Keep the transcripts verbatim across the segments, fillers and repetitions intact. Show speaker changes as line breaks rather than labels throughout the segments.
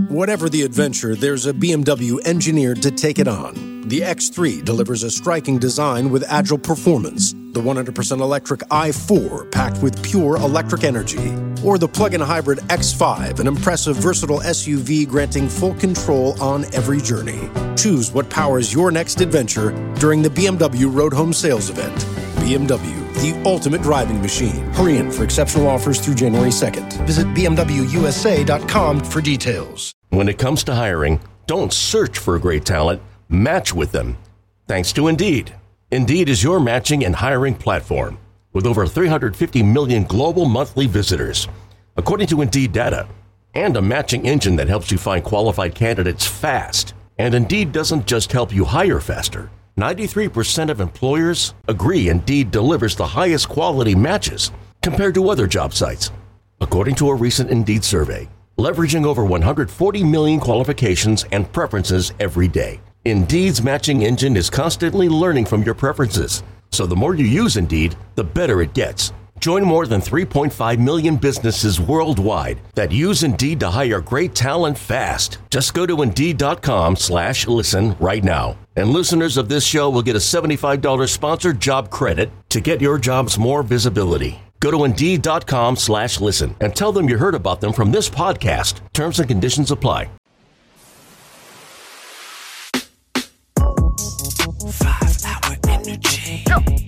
Whatever the adventure, there's a B M W engineered to take it on. The X three delivers a striking design with agile performance. The one hundred percent electric i four, packed with pure electric energy. Or the plug-in hybrid X five, an impressive, versatile S U V granting full control on every journey. Choose what powers your next adventure during the B M W Road Home Sales Event. B M W, the ultimate driving machine. Hurry in for exceptional offers through January second. Visit b m w u s a dot com for details.
When it comes to hiring, don't search for great talent, match with them. Thanks to Indeed. Indeed is your matching and hiring platform with over three hundred fifty million global monthly visitors, according to Indeed data, and a matching engine that helps you find qualified candidates fast. And Indeed doesn't just help you hire faster. ninety-three percent of employers agree Indeed delivers the highest quality matches compared to other job sites, according to a recent Indeed survey, leveraging over one hundred forty million qualifications and preferences every day. Indeed's matching engine is constantly learning from your preferences, so the more you use Indeed, the better it gets. Join more than three point five million businesses worldwide that use Indeed to hire great talent fast. Just go to Indeed.com slash listen right now. And listeners of this show will get a seventy-five dollars sponsored job credit to get your jobs more visibility. Go to Indeed.com slash listen and tell them you heard about them from this podcast. Terms and conditions apply.
Five hour energy.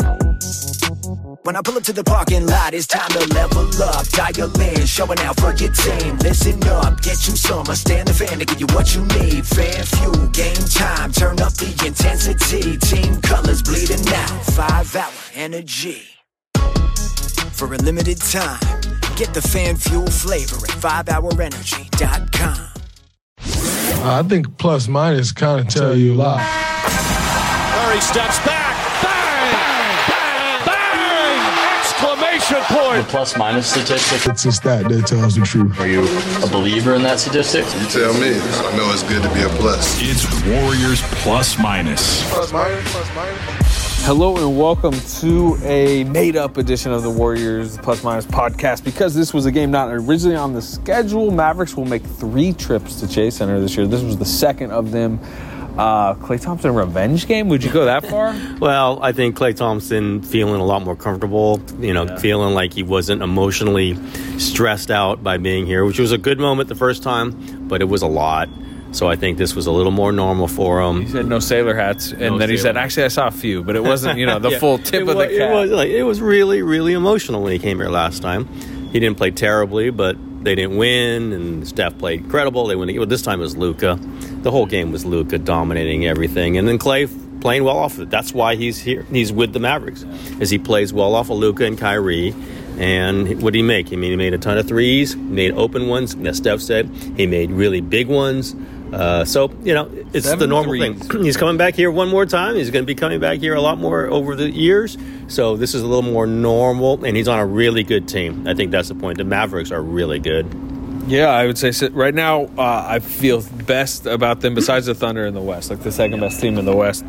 When I pull up to the parking lot, it's time to level up. Dial in, showing out for your team. Listen up, get you some. I stand the fan to give you what you need. Fan fuel, game time, turn up the intensity. Team colors bleeding out. Five hour energy. For a limited time, get the fan fuel flavor at five hour energy dot com.
I think plus minus kind of tell you a lot.
Murray steps back. Bang! Bang! Bang! Exclamation point.
The plus minus statistic.
It's a stat that tells the truth.
Are you a believer in that statistic?
You tell me. I know it's good to be a plus.
It's Warriors plus minus.
Plus minus, plus minus.
Hello and welcome to a made-up edition of the Warriors Plus Minus podcast. Because this was a game not originally on the schedule, Mavericks will make three trips to Chase Center this year. This was the second of them. Uh, Klay Thompson revenge game? Would you go that far?
Well, I think Klay Thompson feeling a lot more comfortable, you know, yeah. feeling like he wasn't emotionally stressed out by being here, which was a good moment the first time, but it was a lot. So I think this was a little more normal for him.
He said no sailor hats, and no then he said, actually, I saw a few, but it wasn't, you know, the
yeah.
full tip
it
of
was,
the cap.
It was, like, it was really, really emotional when he came here last time. He didn't play terribly, but they didn't win, and Steph played incredible. They won. Well, this time it was Luka. The whole game was Luka dominating everything, and then Klay playing well off of it. That's why he's here. He's with the Mavericks, as he plays well off of Luka and Kyrie. And what did he make? He made, he made a ton of threes, made open ones, as Steph said. He made really big ones. Uh, so, you know, it's Seven the normal threes. thing. He's coming back here one more time. He's going to be coming back here a lot more over the years. So this is a little more normal, and he's on a really good team. I think that's the point. The Mavericks are really good.
Yeah, I would say so. Right now, uh, I feel best about them besides the Thunder in the West, like the second best team in the West.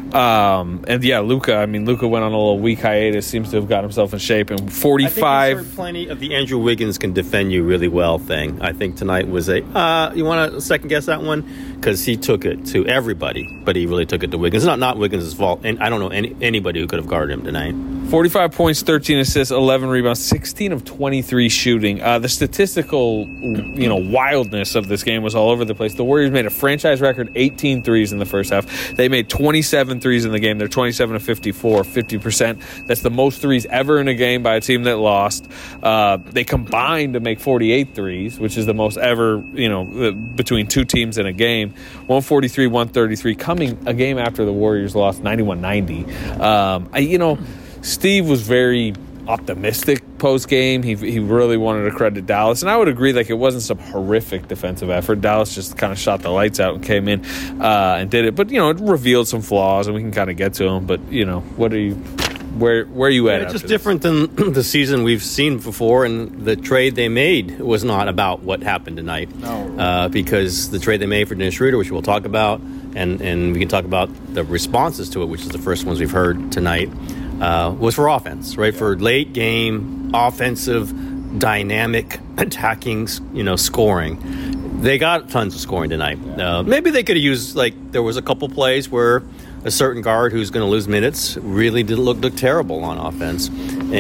Um, and yeah, Luka. I mean, Luka went on a little weak hiatus, seems to have got himself in shape. And forty-five.
I think plenty of the Andrew Wiggins can defend you really well thing. I think tonight was a. Uh, you want to second guess that one? Because he took it to everybody, but he really took it to Wiggins. It's not not Wiggins' fault, and I don't know any, anybody who could have guarded him tonight.
forty-five points, thirteen assists, eleven rebounds, sixteen of twenty-three shooting. Uh, the statistical, you know, wildness of this game was all over the place. The Warriors made a franchise record eighteen threes in the first half. They made twenty-seven threes in the game. They're twenty-seven of fifty-four, fifty percent. That's the most threes ever in a game by a team that lost. Uh, they combined to make forty-eight threes, which is the most ever, you know, between two teams in a game. one forty-three, one thirty-three, coming a game after the Warriors lost ninety-one ninety. Um, I, you know, Steve was very optimistic post-game. He he really wanted to credit Dallas, and I would agree, like, it wasn't some horrific defensive effort. Dallas just kind of shot the lights out and came in uh, and did it. But, you know, it revealed some flaws, and we can kind of get to them. But, you know, what are you where where are you at?
Yeah, it's just different than the season we've seen before, and the trade they made was not about what happened tonight.
No.
Uh, because the trade they made for Dennis Schroeder, which we'll talk about, and, and we can talk about the responses to it, which is the first ones we've heard tonight, uh, was for offense, right? For late game, offensive, dynamic, attacking, you know, scoring. they got tons of scoring tonight. Uh, maybe they could have used, like, there was a couple plays where a certain guard who's going to lose minutes really did look, look terrible on offense.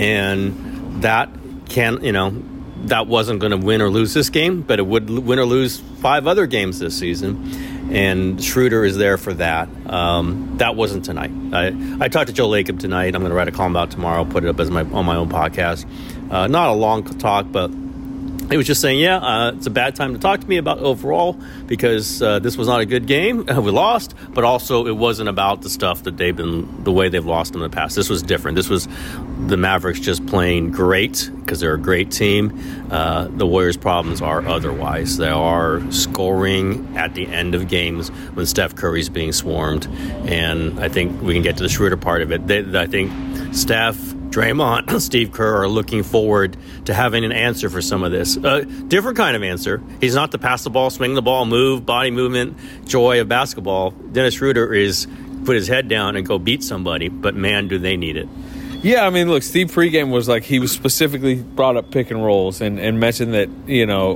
And that can, you know, that wasn't going to win or lose this game, but it would win or lose five other games this season. And Schroeder is there for that. Um, that wasn't tonight. I, I talked to Joe Lacob tonight. I'm going to write a column about tomorrow, put it up as my on my own podcast. Uh, not a long talk, but he was just saying, yeah, uh, it's a bad time to talk to me about overall because uh, this was not a good game. We lost, but also it wasn't about the stuff that they've been, the way they've lost in the past. This was different. This was the Mavericks just playing great because they're a great team. Uh, the Warriors' problems are otherwise. They are scoring at the end of games when Steph Curry's being swarmed. And I think we can get to the Schroeder part of it. They, I think Steph, Draymond, Steve Kerr are looking forward to having an answer for some of this. A uh, different kind of answer. He's not the pass the ball, swing the ball, move, body movement, joy of basketball. Dennis Schroeder is put his head down and go beat somebody, but man, do they need it.
Yeah, I mean, look, Steve pregame was like, he was specifically brought up pick and rolls and, and mentioned that, you know,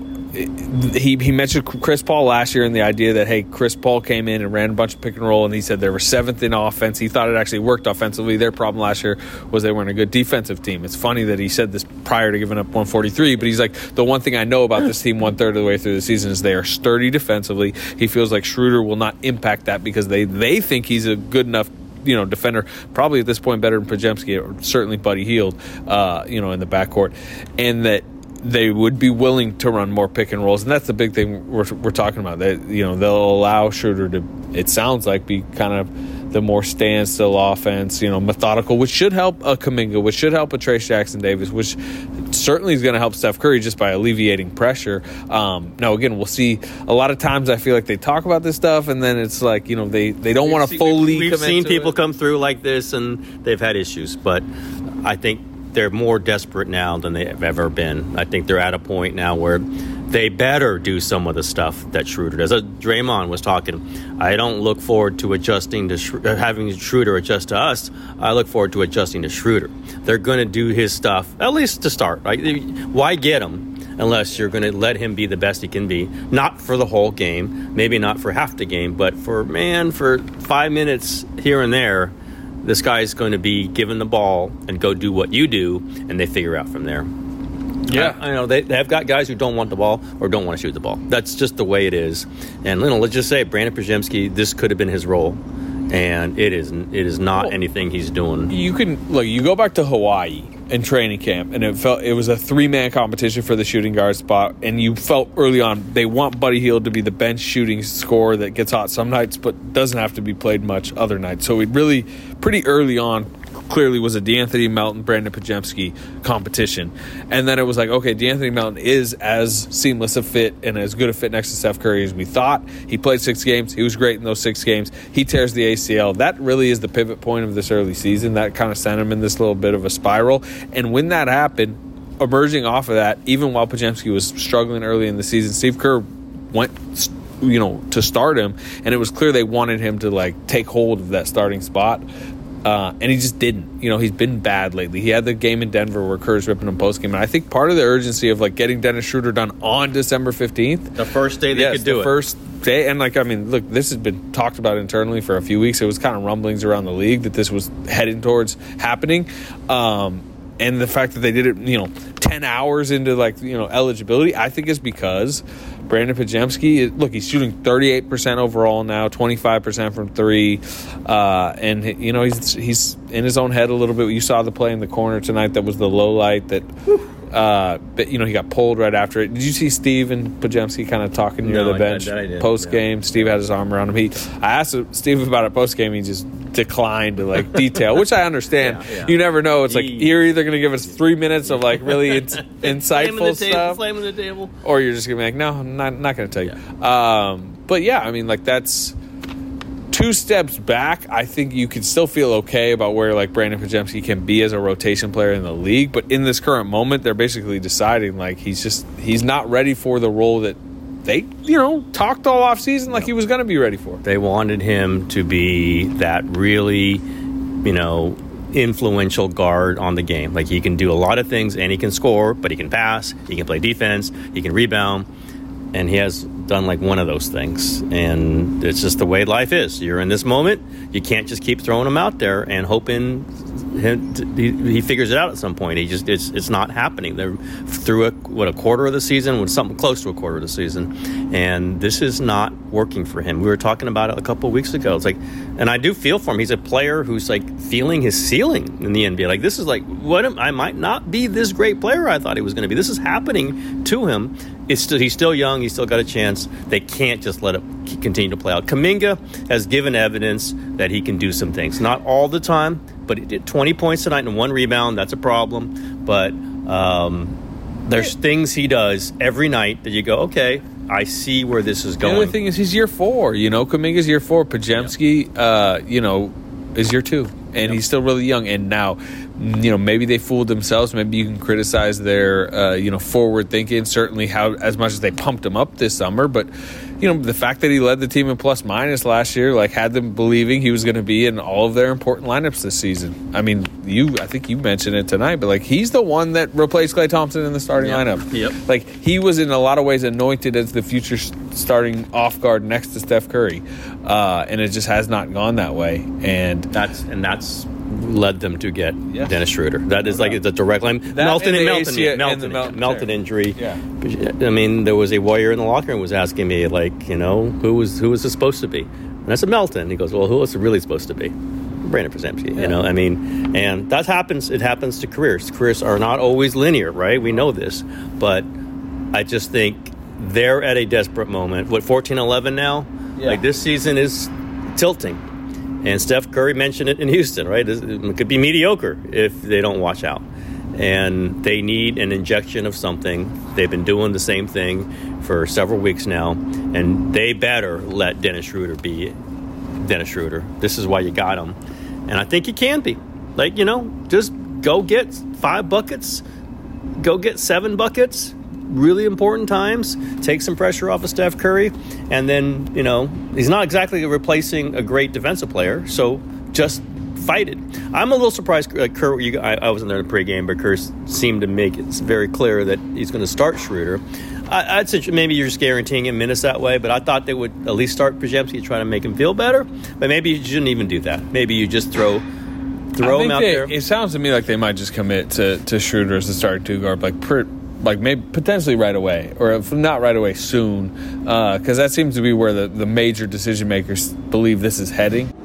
he he mentioned Chris Paul last year and the idea that, hey, Chris Paul came in and ran a bunch of pick and roll, and he said they were seventh in offense. He thought it actually worked offensively. Their problem last year was they weren't a good defensive team. It's funny that he said this prior to giving up one forty-three, but he's like, the one thing I know about this team one-third of the way through the season is they are sturdy defensively. He feels like Schroeder will not impact that because they, they think he's a good enough, you know, defender, probably at this point better than Podziemski, or certainly Buddy Hield, uh, you know, in the backcourt, and that they would be willing to run more pick and rolls, and that's the big thing we're we're talking about. That, you know, they'll allow Schroeder to, it sounds like, be kind of the more standstill offense, you know, methodical, which should help a Kuminga, which should help a Trayce Jackson-Davis, which certainly is going to help Steph Curry just by alleviating pressure. Um, now, again, we'll see. A lot of times I feel like they talk about this stuff, and then it's like, you know, they, they don't want to fully
We've, we've seen people
it.
come through like this, and they've had issues, but I think they're more desperate now than they've ever been. I think they're at a point now where they better do some of the stuff that Schroeder does. As Draymond was talking, I don't look forward to adjusting to Sh- having Schroeder adjust to us. I look forward to adjusting to Schroeder. They're going to do his stuff, at least to start. Right? Why get him unless you're going to let him be the best he can be? Not for the whole game, maybe not for half the game, but for, man, for five minutes here and there, this guy's going to be given the ball and go do what you do, and they figure out from there.
Yeah,
I, I know they they've got guys who don't want the ball or don't want to shoot the ball. That's just the way it is. And you know, let's just say Brandon Podziemski, this could have been his role, and it is it is not well, anything he's doing.
You can look. You go back to Hawaii in training camp, and it felt it was a three man competition for the shooting guard spot, and you felt early on they want Buddy Hield to be the bench shooting scorer that gets hot some nights, but doesn't have to be played much other nights. So it really pretty early on clearly was a DeAnthony Melton, Brandon Podziemski competition. And then it was like, okay, DeAnthony Melton is as seamless a fit and as good a fit next to Steph Curry as we thought. He played six games. He was great in those six games. He tears the A C L. That really is the pivot point of this early season. That kind of sent him in this little bit of a spiral. And when that happened, emerging off of that, even while Podziemski was struggling early in the season, Steve Kerr went, you know, to start him, and it was clear they wanted him to, like, take hold of that starting spot. Uh, and he just didn't. You know, he's been bad lately. He had the game in Denver where Kerr's ripping him post-game. And I think part of the urgency of, like, getting Dennis Schroeder done on December fifteenth.
The first day they
yes,
could do
the
it.
first day. And, like, I mean, look, this has been talked about internally for a few weeks. It was kind of rumblings around the league that this was heading towards happening. Um, and the fact that they did it, you know, ten hours into, like, you know, eligibility, I think is because Brandon Podziemski, look, he's shooting thirty-eight percent overall now, twenty-five percent from three. Uh, and, you know, he's he's in his own head a little bit. You saw the play in the corner tonight that was the low light that, uh, but, you know, he got pulled right after it. Did you see Steve and Podziemski kind of talking near
no,
the bench post-game? Yeah. Steve had his arm around him. He, I asked Steve about it post-game. He just declined to, like, detail, which I understand. Yeah, yeah. You never know. It's like, you're either going to give us three minutes of, like, really in- insightful stuff,
table, the table.
or you're just going to be like, no, I'm not, not going to tell you. Yeah. Um, but, yeah, I mean, like, that's two steps back. I think you can still feel okay about where, like, Brandon Podziemski can be as a rotation player in the league. But in this current moment, they're basically deciding, like, he's just he's not ready for the role that they, you know, talked all off season like he was going to be ready for.
They wanted him to be that really, you know, influential guard on the game. Like, he can do a lot of things, and he can score, but he can pass, he can play defense, he can rebound, and he has done like one of those things. And it's just the way life is. You're in this moment. You can't just keep throwing them out there and hoping he, he figures it out at some point. He just it's it's not happening. They're through a what a quarter of the season, with something close to a quarter of the season, and this is not working for him. We were talking about it a couple of weeks ago. It's like, and I do feel for him. He's a player who's like feeling his ceiling in the N B A. Like, this is like, what am, I might not be this great player I thought he was going to be. This is happening to him. It's still, he's still young. He's still got a chance. They can't just let it continue to play out. Kuminga has given evidence that he can do some things. Not all the time, but he did twenty points tonight and one rebound. That's a problem. But um, there's things he does every night that you go, okay, I see where this is going.
The other thing is he's year four. You know, Kuminga's year four. Podziemski, yeah. uh, you know, is year two. And he's still really young. And now, you know, maybe they fooled themselves. Maybe you can criticize their, uh, you know, forward thinking. Certainly, how as much as they pumped him up this summer, but you know, the fact that he led the team in plus minus last year, like, had them believing he was going to be in all of their important lineups this season. I mean, you, I think you mentioned it tonight, but like, he's the one that replaced Klay Thompson in the starting
yep.
lineup.
Yep.
Like, he was in a lot of ways anointed as the future starting off guard next to Steph Curry, uh, and it just has not gone that way. And
that's and that's. led them to get
yes.
Dennis Schroeder. That is like the direct line.
That
Melton
and
Melton,
A C L,
Melton,
Melton,
Melton injury.
Yeah.
I mean, there was a warrior in the locker room was asking me, like, you know, who was who was this supposed to be? And I said Melton. He goes, well, who was it really supposed to be? Brandon Podziemski. Yeah. You know, I mean, and that happens. It happens to careers. Careers are not always linear, right? We know this, but I just think they're at a desperate moment. What, fourteen eleven now? Yeah. Like, this season is tilting. And Steph Curry mentioned it in Houston, right? It could be mediocre if they don't watch out. And they need an injection of something. They've been doing the same thing for several weeks now. And they better let Dennis Schroeder be Dennis Schroeder. This is why you got him. And I think he can be. Like, you know, just go get five buckets. Go get seven buckets. Really important times. Take some pressure off of Steph Curry. And then, you know, he's not exactly replacing a great defensive player, so just fight it. I'm a little surprised. Uh, Kerr, you, I, I wasn't there in the pregame, but Kerr seemed to make it very clear that he's going to start Schroeder. I, I'd say maybe you're just guaranteeing him minutes that way, but I thought they would at least start Podziemski to try to make him feel better. But maybe you shouldn't even do that. Maybe you just throw throw him out
they,
there.
It sounds to me like they might just commit to, to Schroeder as the starting two guard, like per, like maybe potentially right away, or if not right away, soon, because uh, that seems to be where the, the major decision makers believe this is heading.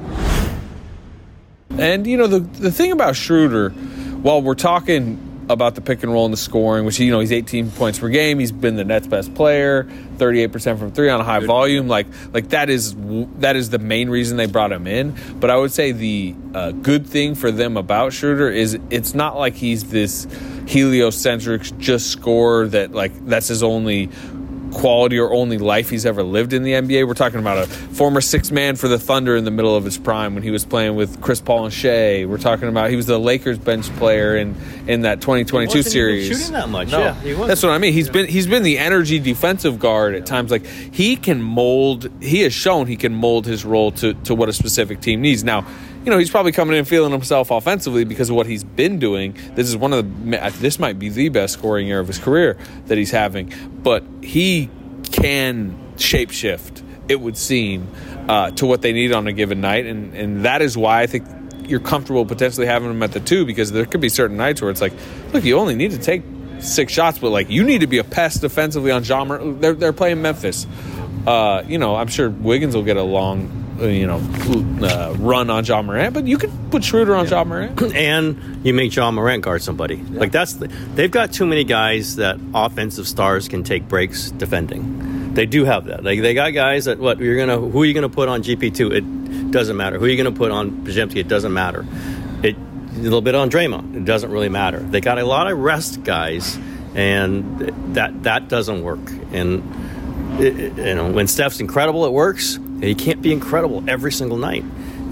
And, you know, the the thing about Schroeder, while we're talking about the pick and roll and the scoring, which, you know, he's eighteen points per game, he's been the Nets' best player, thirty-eight percent from three on a high volume, like like that is that is the main reason they brought him in. But I would say the uh, good thing for them about Schroeder is it's not like he's this heliocentric just scorer that, like, that's his only quality or only life he's ever lived in the N B A. We're talking about a former six man for the Thunder in the middle of his prime when he was playing with Chris Paul and Shea. We're talking about he was the Lakers bench player in, in that twenty twenty-two
he wasn't
series.
Even shooting that much,
no,
yeah. He
that's what I mean. He's been he's been the energy defensive guard at times. Like, he can mold. He has shown he can mold his role to to what a specific team needs. Now, you know, he's probably coming in feeling himself offensively because of what he's been doing. This is one of the this might be the best scoring year of his career that he's having. But he can shapeshift, it would seem, uh, to what they need on a given night, and and that is why I think you're comfortable potentially having him at the two, because there could be certain nights where it's like, look, you only need to take six shots, but like you need to be a pest defensively on Ja Morant. They're they're playing Memphis. Uh, you know, I'm sure Wiggins will get a long, you know, uh, run on Ja Morant, but you could put Schroeder on yeah. Ja Morant,
and you make Ja Morant guard somebody. Yeah. Like that's the, they've got too many guys that offensive stars can take breaks defending. They do have that. Like they got guys that what you're gonna who are you gonna put on G P two? It doesn't matter. Who are you gonna put on Podziemski? It doesn't matter. It a little bit on Draymond. It doesn't really matter. They got a lot of rest guys, and that that doesn't work. And it, you know, when Steph's incredible, it works. He can't be incredible every single night,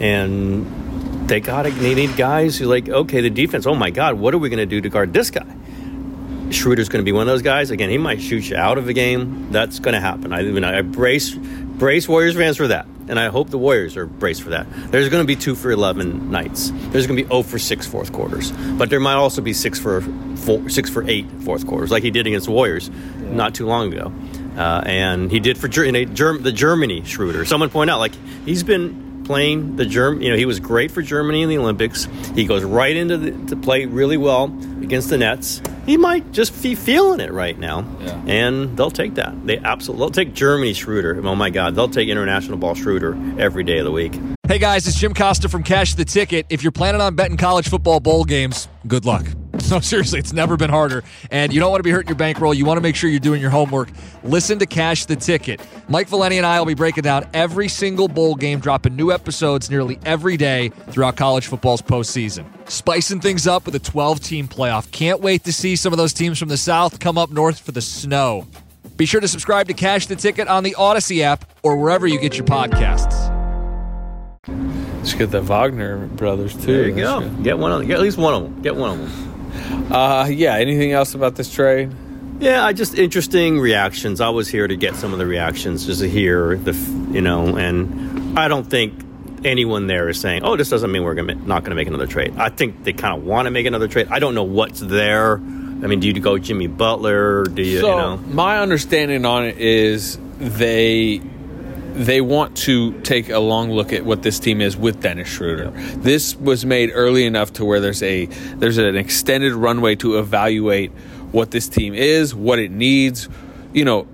and they got they need guys who like, okay, the defense. Oh my God, what are we going to do to guard this guy? Schroeder's going to be one of those guys. Again, he might shoot you out of the game. That's going to happen. I, I, I brace brace Warriors fans for that, and I hope the Warriors are braced for that. There's going to be two for eleven nights. There's going to be zero for six fourth quarters, but there might also be six for four, six for eight fourth quarters, like he did against the Warriors yeah. not too long ago. Uh, and he did for Ger- Ger- the Germany Schroeder. Someone pointed out, like, he's been playing the Germ. You know, he was great for Germany in the Olympics. He goes right into the, to play really well against the Nets. He might just be feeling it right now, yeah. and they'll take that. They absolutely they'll take Germany Schroeder. Oh my God, they'll take international ball Schroeder every day of the week.
Hey guys, it's Jim Costa from Cash the Ticket. If you're planning on betting college football bowl games, good luck. No, seriously, it's never been harder. And you don't want to be hurting your bankroll. You want to make sure you're doing your homework. Listen to Cash the Ticket. Mike Valeni and I will be breaking down every single bowl game, dropping new episodes nearly every day throughout college football's postseason. Spicing things up with a twelve-team playoff. Can't wait to see some of those teams from the South come up north for the snow. Be sure to subscribe to Cash the Ticket on the Odyssey app or wherever you get your podcasts.
Let's get the Wagner brothers, too.
There you go. Good. Get one of them. Get at least one of them. Get one of them.
Uh, yeah, anything else about this trade?
Yeah, I just interesting reactions. I was here to get some of the reactions, just to hear the, you know, and I don't think anyone there is saying, "Oh, this doesn't mean we're gonna not going to make another trade." I think they kind of want to make another trade. I don't know what's there. I mean, do you go Jimmy Butler? Do you,
so,
you know?
My understanding on it is they they want to take a long look at what this team is with Dennis Schroeder. Yeah. This was made early enough to where there's a there's an extended runway to evaluate what this team is, what it needs. You know,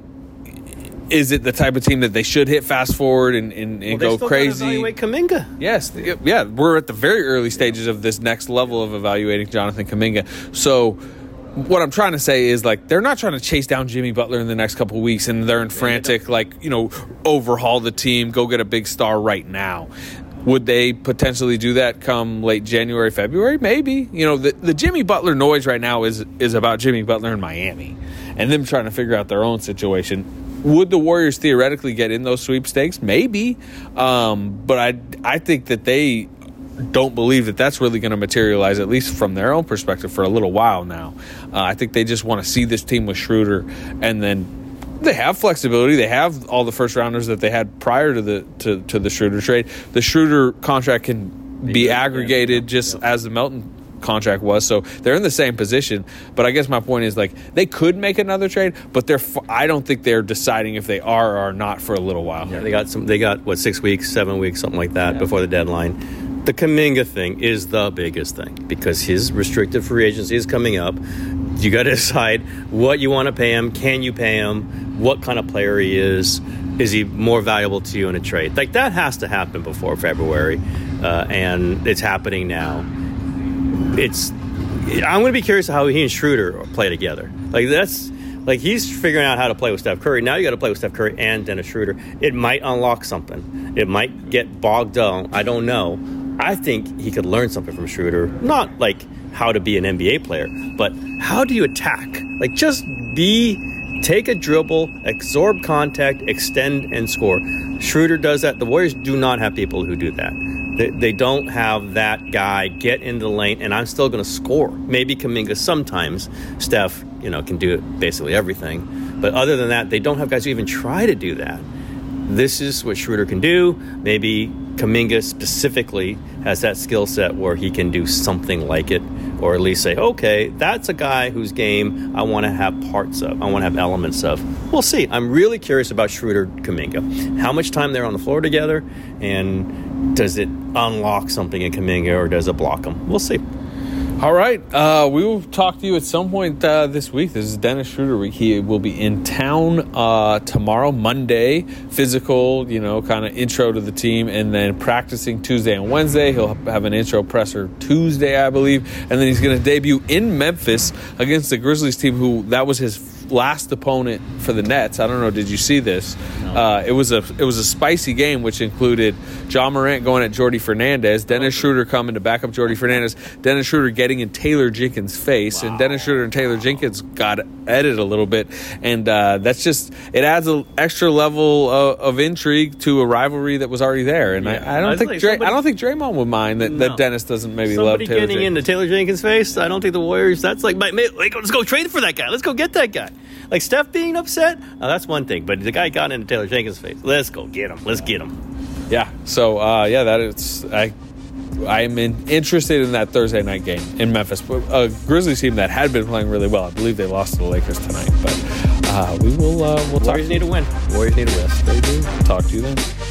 is it the type of team that they should hit fast forward and, and, and
well,
go crazy?
Evaluate Kuminga.
Yes, yeah, we're at the very early stages of this next level of evaluating Jonathan Kuminga. So what I'm trying to say is, like, they're not trying to chase down Jimmy Butler in the next couple of weeks and they're in frantic, like, you know, overhaul the team, go get a big star right now. Would they potentially do that come late January, February? Maybe. You know, the, the Jimmy Butler noise right now is is about Jimmy Butler in Miami and them trying to figure out their own situation. Would the Warriors theoretically get in those sweepstakes? Maybe. Um, but I, I think that they don't believe that that's really going to materialize, at least from their own perspective, for a little while now. Uh, I think they just want to see this team with Schroeder, and then they have flexibility. They have all the first rounders that they had prior to the to, to the Schroeder trade. The Schroeder contract can be aggregated just as the Melton contract was, so they're in the same position. But I guess my point is, like, they could make another trade, but they're I don't think they're deciding if they are or are not for a little while.
Yeah, they got some. They got what six weeks, seven weeks, something like that, yeah, before the deadline. The Kuminga thing is the biggest thing because his restricted free agency is coming up. You got to decide what you want to pay him. Can you pay him? What kind of player he is? Is he more valuable to you in a trade? Like, that has to happen before February, uh, and it's happening now. It's. I'm going to be curious how he and Schroeder play together. Like, that's. Like, he's figuring out how to play with Steph Curry. Now you got to play with Steph Curry and Dennis Schroeder. It might unlock something. It might get bogged down. I don't know. I think he could learn something from Schroeder. Not like how to be an N B A player, but how do you attack? Like, just be, take a dribble, absorb contact, extend, and score. Schroeder does that. The Warriors do not have people who do that. They, they don't have that guy get into the lane, and I'm still going to score. Maybe Kuminga sometimes. Steph, you know, can do it basically everything. But other than that, they don't have guys who even try to do that. This is what Schroeder can do. Maybe Kuminga specifically has that skill set where he can do something like it, or at least say, okay, that's a guy whose game I want to have parts of. I want to have elements of. We'll see. I'm really curious about Schroeder Kuminga. How much time they're on the floor together, and does it unlock something in Kuminga, or does it block him? We'll see.
All right. Uh, we will talk to you at some point uh, this week. This is Dennis Schroeder. He will be in town uh, tomorrow, Monday. Physical, you know, kind of intro to the team, and then practicing Tuesday and Wednesday. He'll have an intro presser Tuesday, I believe, and then he's going to debut in Memphis against the Grizzlies team, who that was his last opponent for the Nets. I don't know. Did you see this? No. Uh, it was a it was a spicy game, which included John Morant going at Jordy Fernandez, Dennis Schroeder coming to back up Jordy Fernandez, Dennis Schroeder getting in Taylor Jenkins' face, wow. and Dennis Schroeder and Taylor Jenkins got edited a little bit, and uh, that's just it adds an extra level of, of intrigue to a rivalry that was already there. And yeah. I, I don't I think like Dray, somebody, I don't think Draymond would mind that, no. that Dennis doesn't maybe
somebody
love Taylor
getting
Jenkins.
into Taylor Jenkins' face. I don't think the Warriors. That's like, like let's go trade for that guy. Let's go get that guy. Like, Steph being upset, oh, that's one thing. But the guy got into Taylor Jenkins' face. Let's go get him. Let's get him.
Yeah. So, uh, yeah, that is. I, I'm in, interested in that Thursday night game in Memphis. A Grizzlies team that had been playing really well. I believe they lost to the Lakers tonight. But Uh, we will. Uh, we'll talk.
Warriors need a win. Warriors need a win.
They do. Talk to you then.